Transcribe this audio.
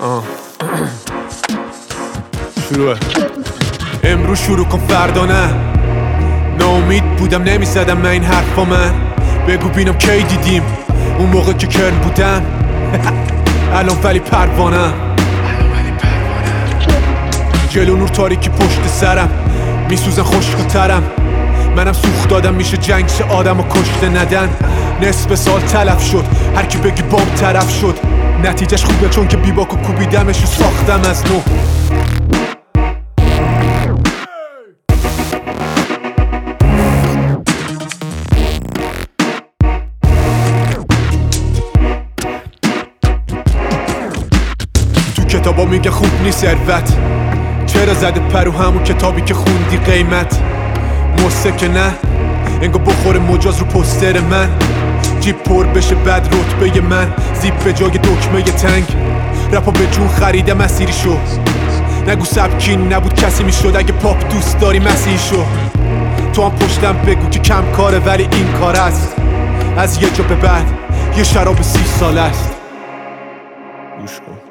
شروعه. امروز شروع کن فردا نه. ناامید بودم نمیزدم من این حرفا. من بگو بینم کی دیدیم اون موقع که کرن بودم. الان ولی پروانم. جلو نور تاریکی پشت سرم میسوزن خشک‌ترم. منم سوخت دادم میشه جنگ شه آدم و کشته ندن. نصف سال تلف شد هر کی بگی بام طرف شد. نتیجهش خوبه چون که بیباکو کوبیدمش و ساختم از نو. تو کتابا میگه خوب نیست ثروت. چرا زده پرو همون کتابی که خوندی قیمت. مصه که نه انگا بخور مجاز رو پستر من. جیب پر بشه بد رتبه من. زیب به جای دکمه تنگ. رپا به جون خریده مسیری شو. نگو سبکین نبود کسی میشد. اگه پاپ دوست داری مسیحی شو. تو هم پشتم بگو که کم کاره ولی این کار است. از یه جا به بعد یه شراب 30 ساله است. گوش کن.